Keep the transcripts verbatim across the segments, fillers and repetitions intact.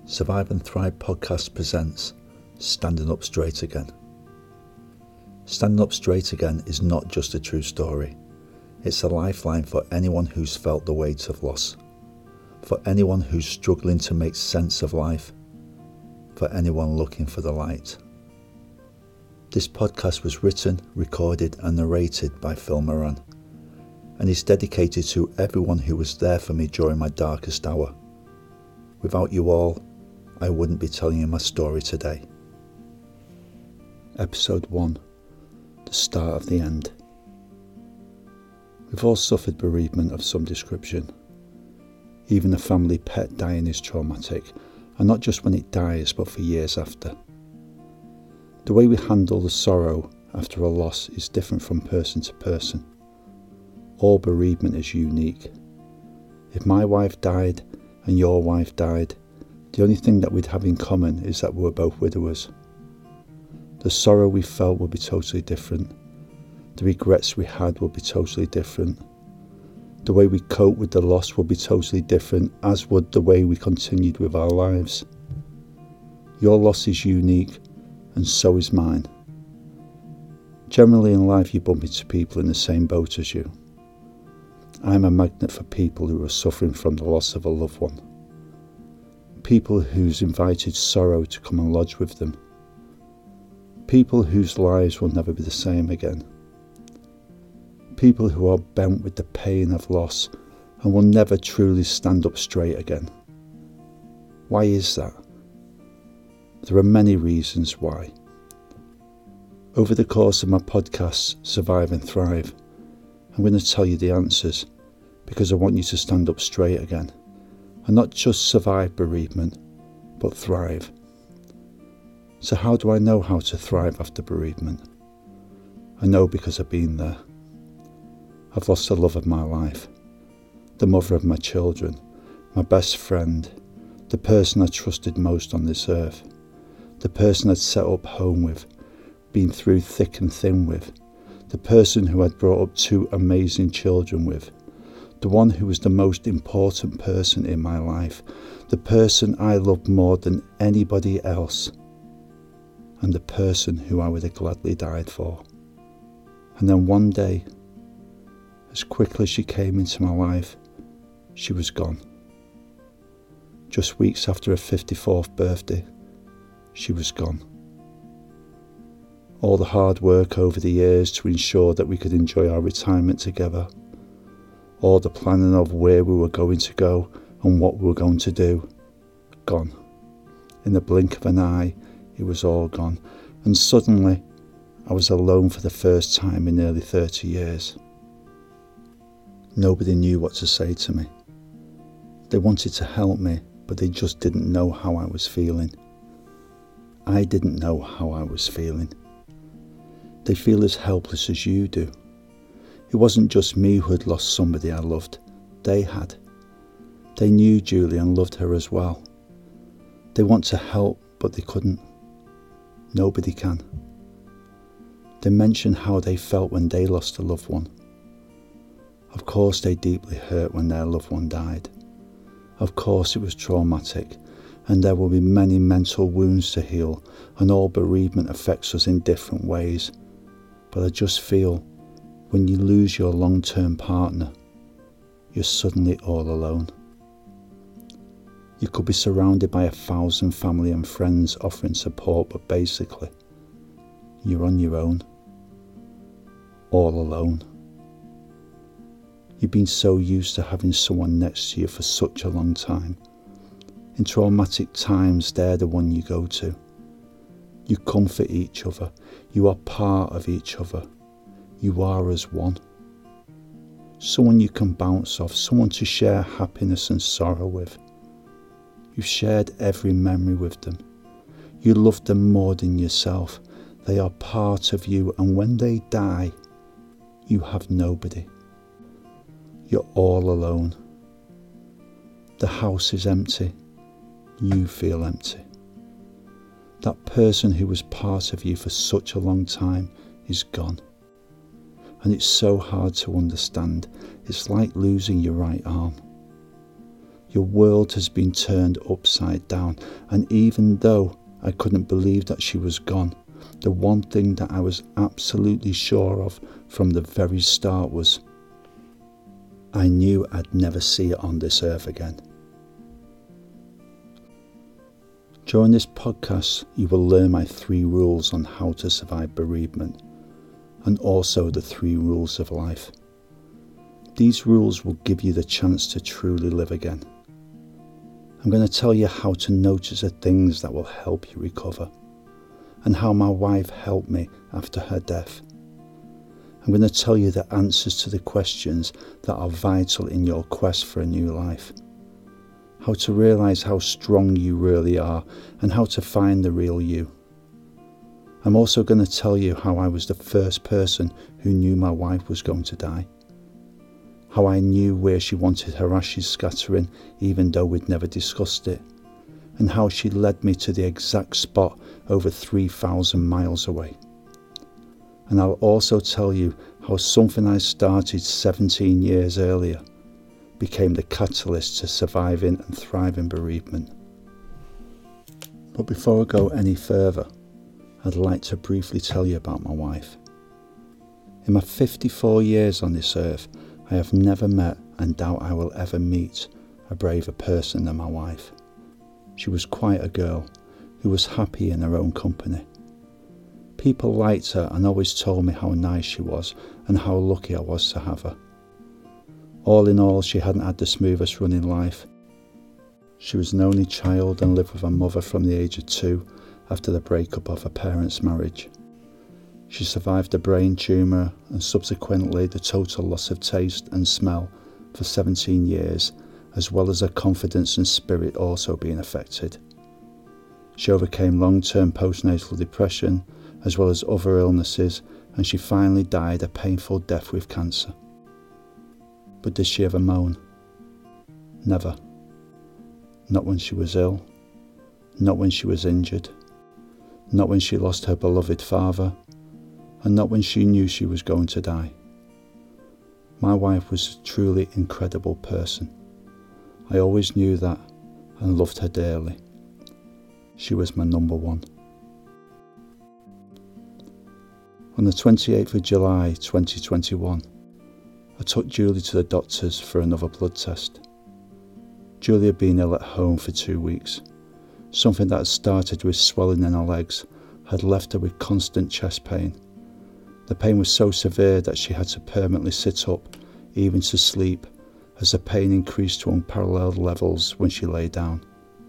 Survive and Thrive podcast presents Standing Up Straight Again. Standing Up Straight Again is not just a true story. It's a lifeline for anyone who's felt the weight of loss, for anyone who's struggling to make sense of life, for anyone looking for the light. This podcast was written, recorded and narrated by Phil Moran, and is dedicated to everyone who was there for me during my darkest hour. Without you all, I wouldn't be telling you my story today. Episode one. The start of the end. We've all suffered bereavement of some description. Even a family pet dying is traumatic, and not just when it dies, but for years after. The way we handle the sorrow after a loss is different from person to person. All bereavement is unique. If my wife died and your wife died, the only thing that we'd have in common is that we were both widowers. The sorrow we felt would be totally different. The regrets we had would be totally different. The way we coped with the loss would be totally different, as would the way we continued with our lives. Your loss is unique, and so is mine. Generally in life you bump into people in the same boat as you. I'm a magnet for people who are suffering from the loss of a loved one. People who's invited sorrow to come and lodge with them. People whose lives will never be the same again. People who are bent with the pain of loss and will never truly stand up straight again. Why is that? There are many reasons why. Over the course of my podcast, Survive and Thrive, I'm going to tell you the answers because I want you to stand up straight again and not just survive bereavement, but thrive. So how do I know how to thrive after bereavement? I know because I've been there. I've lost the love of my life, the mother of my children, my best friend, the person I trusted most on this earth, the person I'd set up home with, been through thick and thin with, the person who I'd brought up two amazing children with, the one who was the most important person in my life, the person I loved more than anybody else, and the person who I would have gladly died for. And then one day, as quickly as she came into my life, she was gone. Just weeks after her fifty-fourth birthday, she was gone. All the hard work over the years to ensure that we could enjoy our retirement together, all the planning of where we were going to go and what we were going to do, gone. In the blink of an eye, it was all gone, and suddenly I was alone for the first time in nearly thirty years. Nobody knew what to say to me. They wanted to help me, but they just didn't know how I was feeling. I didn't know how I was feeling. They feel as helpless as you do. It wasn't just me who had lost somebody I loved. They had. They knew Julie and loved her as well. They want to help, but they couldn't. Nobody can. They mentioned how they felt when they lost a loved one. Of course they deeply hurt when their loved one died. Of course it was traumatic, and there will be many mental wounds to heal, and all bereavement affects us in different ways. But I just feel when you lose your long-term partner, you're suddenly all alone. You could be surrounded by a thousand family and friends offering support, but basically, you're on your own, all alone. You've been so used to having someone next to you for such a long time. In traumatic times, they're the one you go to. You comfort each other. You are part of each other. You are as one. Someone you can bounce off, someone to share happiness and sorrow with. You've shared every memory with them. You love them more than yourself. They are part of you, and when they die, you have nobody. You're all alone. The house is empty. You feel empty. That person who was part of you for such a long time is gone. And it's so hard to understand. It's like losing your right arm. Your world has been turned upside down, and even though I couldn't believe that she was gone, the one thing that I was absolutely sure of from the very start was I knew I'd never see her on this earth again. During this podcast, you will learn my three rules on how to survive bereavement, and also the three rules of life. These rules will give you the chance to truly live again. I'm going to tell you how to notice the things that will help you recover, and how my wife helped me after her death. I'm going to tell you the answers to the questions that are vital in your quest for a new life. How to realise how strong you really are, and how to find the real you. I'm also going to tell you how I was the first person who knew my wife was going to die. How I knew where she wanted her ashes scattering even though we'd never discussed it. And how she led me to the exact spot over three thousand miles away. And I'll also tell you how something I started seventeen years earlier became the catalyst to surviving and thriving bereavement. But before I go any further, I'd like to briefly tell you about my wife. In my fifty-four years on this earth, I have never met and doubt I will ever meet a braver person than my wife. She was quite a girl who was happy in her own company. People liked her and always told me how nice she was and how lucky I was to have her. All in all, she hadn't had the smoothest run in life. She was an only child and lived with her mother from the age of two after the breakup of her parents' marriage. She survived a brain tumour and subsequently the total loss of taste and smell for seventeen years, as well as her confidence and spirit also being affected. She overcame long-term postnatal depression as well as other illnesses, and she finally died a painful death with cancer. But did she ever moan? Never. Not when she was ill, not when she was injured, not when she lost her beloved father, and not when she knew she was going to die. My wife was a truly incredible person. I always knew that and loved her dearly. She was my number one. On the twenty-eighth of July twenty twenty-one, I took Julie to the doctors for another blood test. Julie had been ill at home for two weeks. Something that had started with swelling in her legs had left her with constant chest pain. The pain was so severe that she had to permanently sit up, even to sleep, as the pain increased to unparalleled levels when she lay down.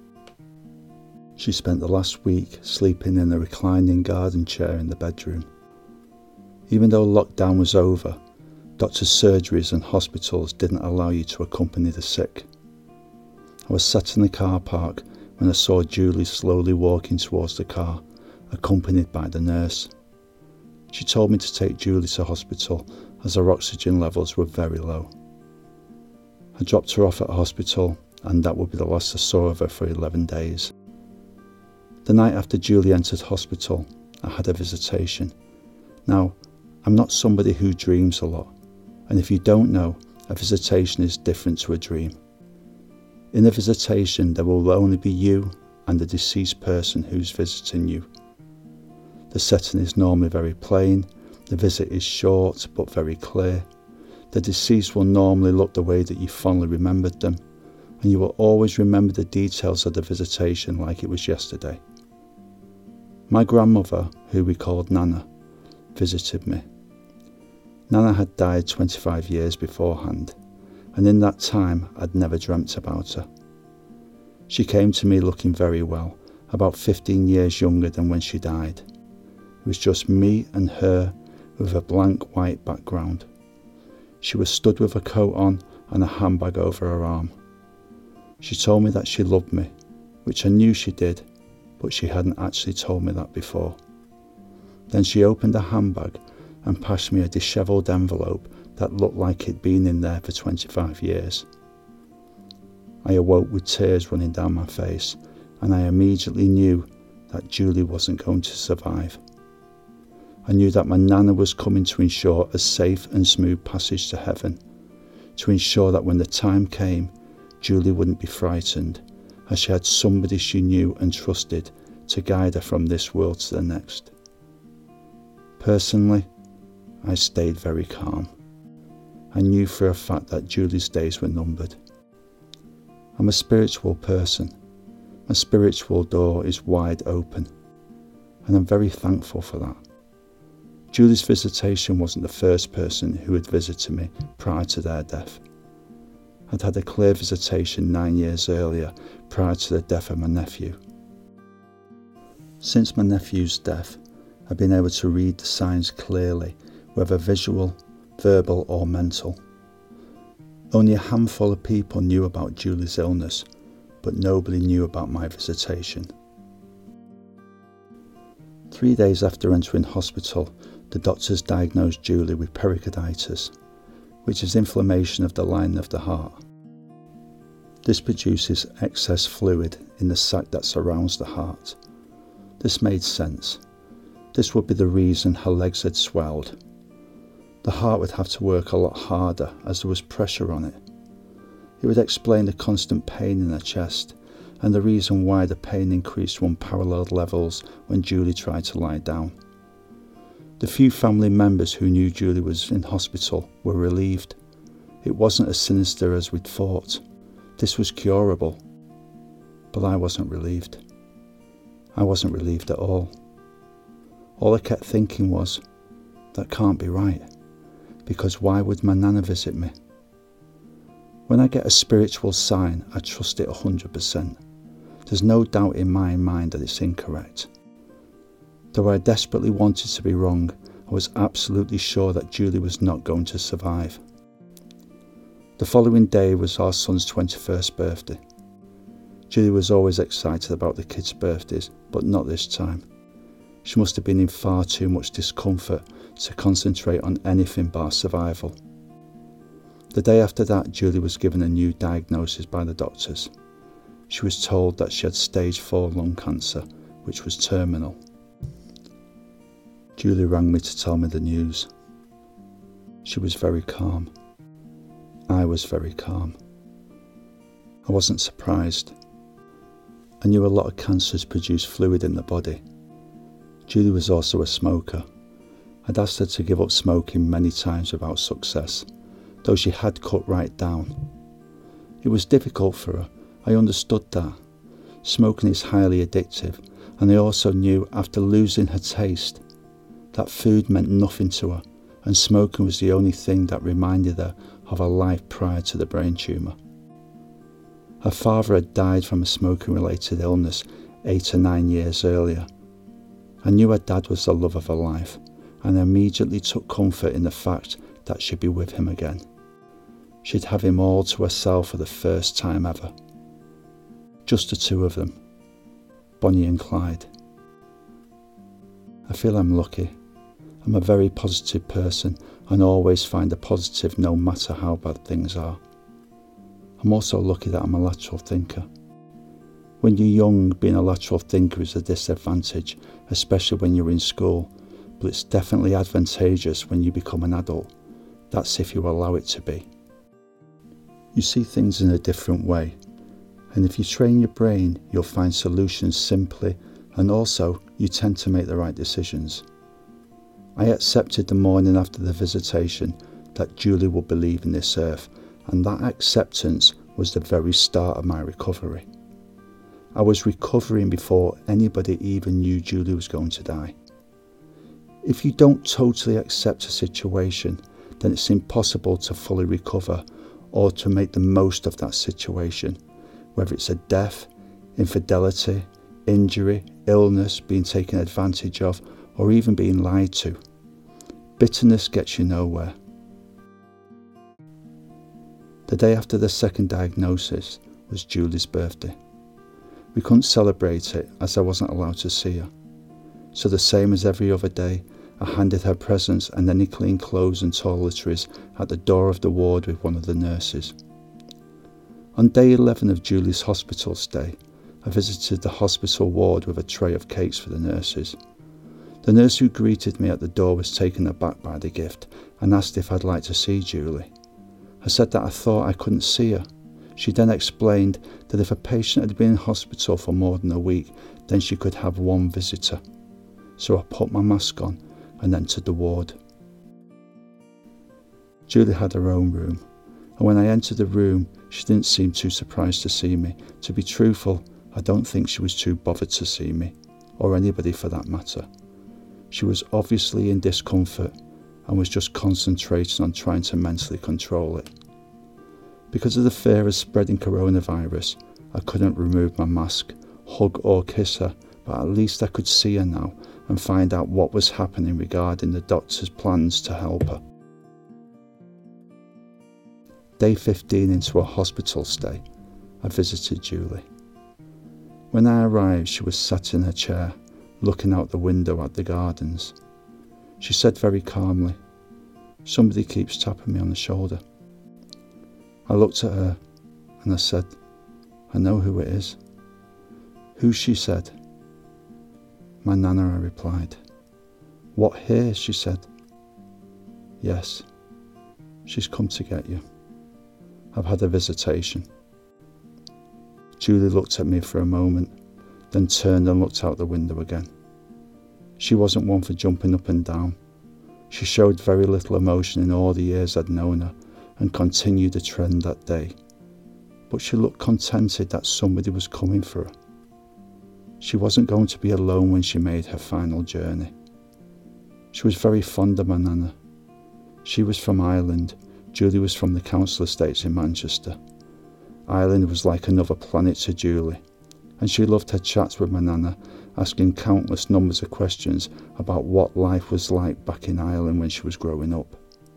She spent the last week sleeping in a reclining garden chair in the bedroom. Even though lockdown was over, doctors' surgeries and hospitals didn't allow you to accompany the sick. I was sat in the car park when I saw Julie slowly walking towards the car, accompanied by the nurse. She told me to take Julie to hospital as her oxygen levels were very low. I dropped her off at hospital, and that would be the last I saw of her for eleven days. The night after Julie entered hospital, I had a visitation. Now, I'm not somebody who dreams a lot, and if you don't know, a visitation is different to a dream. In a visitation, there will only be you and the deceased person who's visiting you. The setting is normally very plain, the visit is short but very clear. The deceased will normally look the way that you fondly remembered them, and you will always remember the details of the visitation like it was yesterday. My grandmother, who we called Nana, visited me. Nana had died twenty-five years beforehand, and in that time I'd never dreamt about her. She came to me looking very well, about fifteen years younger than when she died. It was just me and her with a blank white background. She was stood with a coat on and a handbag over her arm. She told me that she loved me, which I knew she did, but she hadn't actually told me that before. Then she opened a handbag and passed me a dishevelled envelope that looked like it'd been in there for twenty-five years. I awoke with tears running down my face, and I immediately knew that Julie wasn't going to survive. I knew that my Nana was coming to ensure a safe and smooth passage to heaven, to ensure that when the time came, Julie wouldn't be frightened, as she had somebody she knew and trusted to guide her from this world to the next. Personally, I stayed very calm. I knew for a fact that Julie's days were numbered. I'm a spiritual person. My spiritual door is wide open, and I'm very thankful for that. Julie's visitation wasn't the first person who had visited me prior to their death. I'd had a clear visitation nine years earlier, prior to the death of my nephew. Since my nephew's death, I've been able to read the signs clearly, whether visual, verbal or mental. Only a handful of people knew about Julie's illness, but nobody knew about my visitation. Three days after entering hospital, the doctors diagnosed Julie with pericarditis, which is inflammation of the lining of the heart. This produces excess fluid in the sac that surrounds the heart. This made sense. This would be the reason her legs had swelled. The heart would have to work a lot harder as there was pressure on it. It would explain the constant pain in her chest and the reason why the pain increased to unparalleled levels when Julie tried to lie down. The few family members who knew Julie was in hospital were relieved. It wasn't as sinister as we'd thought. This was curable. But I wasn't relieved. I wasn't relieved at all. All I kept thinking was, that can't be right, because why would my nana visit me? When I get a spiritual sign, I trust it one hundred percent. There's no doubt in my mind that it's incorrect. Though I desperately wanted to be wrong, I was absolutely sure that Julie was not going to survive. The following day was our son's twenty-first birthday. Julie was always excited about the kids' birthdays, but not this time. She must have been in far too much discomfort to concentrate on anything bar survival. The day after that, Julie was given a new diagnosis by the doctors. She was told that she had stage four lung cancer, which was terminal. Julie rang me to tell me the news. She was very calm. I was very calm. I wasn't surprised. I knew a lot of cancers produce fluid in the body. Julie was also a smoker. I'd asked her to give up smoking many times without success, though she had cut right down. It was difficult for her. I understood that. Smoking is highly addictive, and I also knew after losing her taste that food meant nothing to her, and smoking was the only thing that reminded her of her life prior to the brain tumour. Her father had died from a smoking-related illness eight or nine years earlier. I knew her dad was the love of her life, and I immediately took comfort in the fact that she'd be with him again. She'd have him all to herself for the first time ever. Just the two of them, Bonnie and Clyde. I feel I'm lucky. I'm a very positive person and always find a positive no matter how bad things are. I'm also lucky that I'm a lateral thinker. When you're young, being a lateral thinker is a disadvantage, especially when you're in school, but it's definitely advantageous when you become an adult. That's if you allow it to be. You see things in a different way, and if you train your brain, you'll find solutions simply, and also you tend to make the right decisions. I accepted the morning after the visitation that Julie would be leaving this earth, and that acceptance was the very start of my recovery. I was recovering before anybody even knew Julie was going to die. If you don't totally accept a situation, then it's impossible to fully recover or to make the most of that situation, whether it's a death, infidelity, injury, illness, being taken advantage of, or even being lied to. Bitterness gets you nowhere. The day after the second diagnosis was Julie's birthday. We couldn't celebrate it as I wasn't allowed to see her. So the same as every other day, I handed her presents and any clean clothes and toiletries at the door of the ward with one of the nurses. On day eleven of Julie's hospital stay, I visited the hospital ward with a tray of cakes for the nurses. The nurse who greeted me at the door was taken aback by the gift and asked if I'd like to see Julie. I said that I thought I couldn't see her. She then explained that if a patient had been in hospital for more than a week, then she could have one visitor. So I put my mask on and entered the ward. Julie had her own room, and when I entered the room, she didn't seem too surprised to see me. To be truthful, I don't think she was too bothered to see me, or anybody for that matter. She was obviously in discomfort and was just concentrating on trying to mentally control it. Because of the fear of spreading coronavirus, I couldn't remove my mask, hug or kiss her, but at least I could see her now and find out what was happening regarding the doctor's plans to help her. Day fifteen into a hospital stay, I visited Julie. When I arrived, she was sat in her chair, looking out the window at the gardens. She said very calmly, "Somebody keeps tapping me on the shoulder." I looked at her and I said, "I know who it is." "Who?" she said. "My Nana," I replied. "What, here?" she said. "Yes, she's come to get you. I've had a visitation." Julie looked at me for a moment, then turned and looked out the window again. She wasn't one for jumping up and down. She showed very little emotion in all the years I'd known her, and continued the trend that day. But she looked contented that somebody was coming for her. She wasn't going to be alone when she made her final journey. She was very fond of my Nana. She was from Ireland. Julie was from the council estates in Manchester. Ireland was like another planet to Julie, and she loved her chats with my Nana, asking countless numbers of questions about what life was like back in Ireland when she was growing up.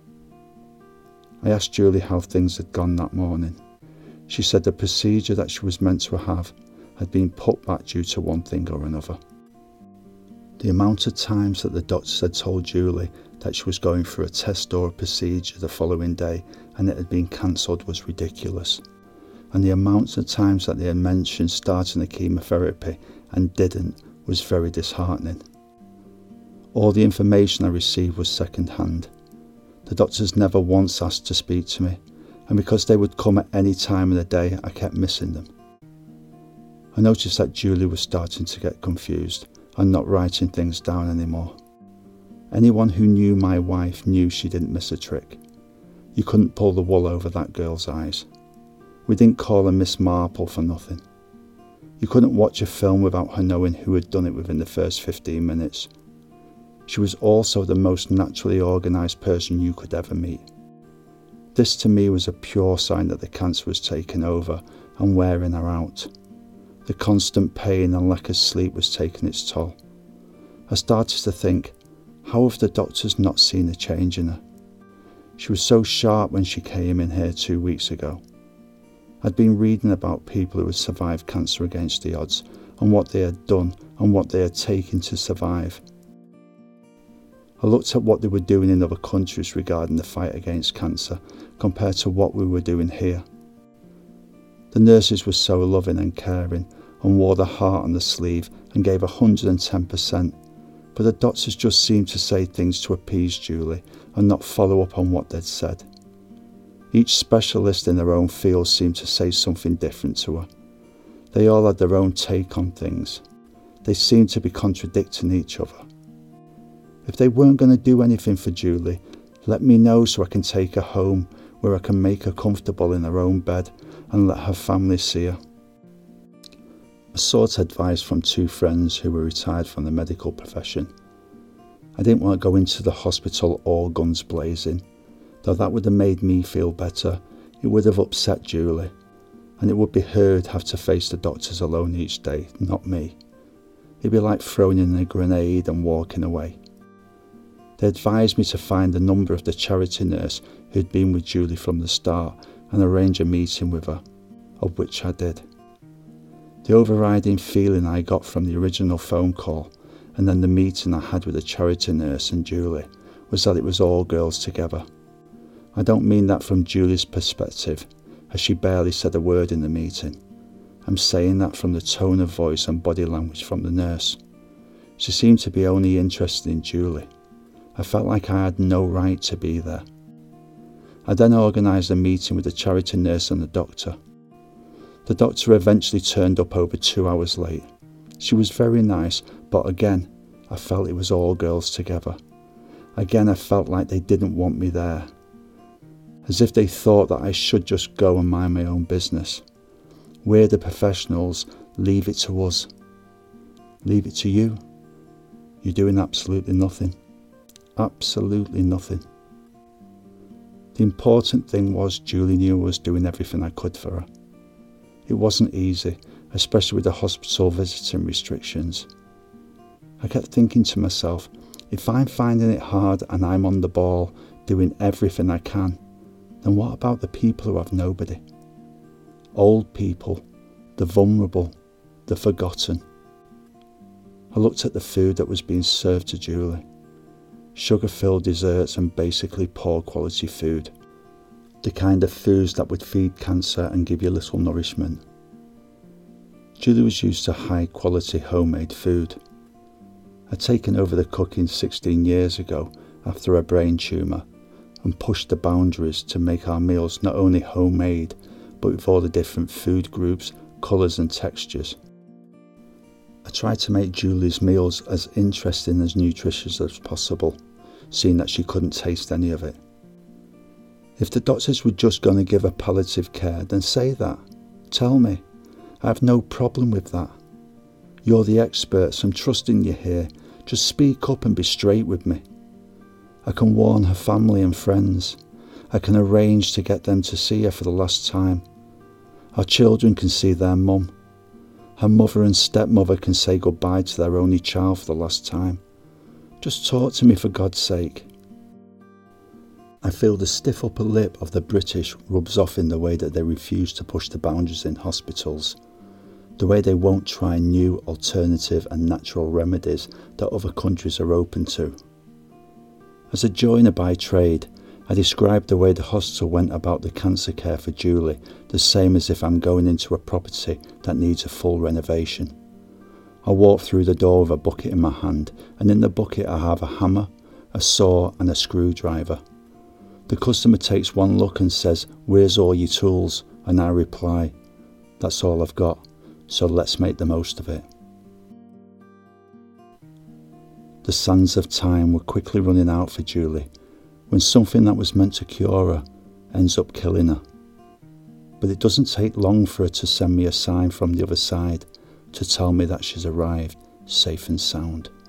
I asked Julie how things had gone that morning. She said the procedure that she was meant to have had been put back due to one thing or another. The amount of times that the doctors had told Julie that she was going for a test or a procedure the following day and it had been cancelled was ridiculous. And the amount of times that they had mentioned starting the chemotherapy and didn't was very disheartening. All the information I received was second hand. The doctors never once asked to speak to me, and because they would come at any time of the day, I kept missing them. I noticed that Julie was starting to get confused and not writing things down anymore. Anyone who knew my wife knew she didn't miss a trick. You couldn't pull the wool over that girl's eyes. We didn't call her Miss Marple for nothing. You couldn't watch a film without her knowing who had done it within the first fifteen minutes. She was also the most naturally organised person you could ever meet. This to me was a pure sign that the cancer was taking over and wearing her out. The constant pain and lack of sleep was taking its toll. I started to think, how have the doctors not seen a change in her? She was so sharp when she came in here two weeks ago. I'd been reading about people who had survived cancer against the odds and what they had done and what they had taken to survive. I looked at what they were doing in other countries regarding the fight against cancer compared to what we were doing here. The nurses were so loving and caring and wore their heart on the sleeve and gave one hundred ten percent, but the doctors just seemed to say things to appease Julie and not follow up on what they'd said. Each specialist in their own field seemed to say something different to her. They all had their own take on things. They seemed to be contradicting each other. If they weren't going to do anything for Julie, let me know so I can take her home where I can make her comfortable in her own bed and let her family see her. I sought advice from two friends who were retired from the medical profession. I didn't want to go into the hospital all guns blazing. Though that would have made me feel better, it would have upset Julie, and it would be her who'd have to face the doctors alone each day, not me. It'd be like throwing in a grenade and walking away. They advised me to find the number of the charity nurse who'd been with Julie from the start and arrange a meeting with her, of which I did. The overriding feeling I got from the original phone call and then the meeting I had with the charity nurse and Julie was that it was all girls together. I don't mean that from Julie's perspective, as she barely said a word in the meeting. I'm saying that from the tone of voice and body language from the nurse. She seemed to be only interested in Julie. I felt like I had no right to be there. I then organised a meeting with the charity nurse and the doctor. The doctor eventually turned up over two hours late. She was very nice, but again, I felt it was all girls together. Again, I felt like they didn't want me there. As if they thought that I should just go and mind my own business. We're the professionals, leave it to us. Leave it to you. You're doing absolutely nothing. Absolutely nothing. The important thing was Julie knew I was doing everything I could for her. It wasn't easy, especially with the hospital visiting restrictions. I kept thinking to myself, if I'm finding it hard and I'm on the ball, doing everything I can, then what about the people who have nobody? Old people, the vulnerable, the forgotten. I looked at the food that was being served to Julie. Sugar-filled desserts and basically poor quality food. The kind of foods that would feed cancer and give you little nourishment. Julie was used to high quality homemade food. I'd taken over the cooking sixteen years ago after a brain tumour and pushed the boundaries to make our meals not only homemade but with all the different food groups, colours and textures. I tried to make Julie's meals as interesting as nutritious as possible, seeing that she couldn't taste any of it. If the doctors were just going to give her palliative care, then say that. Tell me. I have no problem with that. You're the experts, I'm trusting you here. Just speak up and be straight with me. I can warn her family and friends. I can arrange to get them to see her for the last time. Our children can see their mum. Her mother and stepmother can say goodbye to their only child for the last time. Just talk to me for God's sake. I feel the stiff upper lip of the British rubs off in the way that they refuse to push the boundaries in hospitals, the way they won't try new alternative and natural remedies that other countries are open to. As a joiner by trade, I described the way the hospital went about the cancer care for Julie, the same as if I'm going into a property that needs a full renovation. I walk through the door with a bucket in my hand, and in the bucket I have a hammer, a saw and a screwdriver. The customer takes one look and says, "Where's all your tools?" And I reply, "That's all I've got, so let's make the most of it." The sands of time were quickly running out for Julie, when something that was meant to cure her ends up killing her. But it doesn't take long for her to send me a sign from the other side to tell me that she's arrived safe and sound.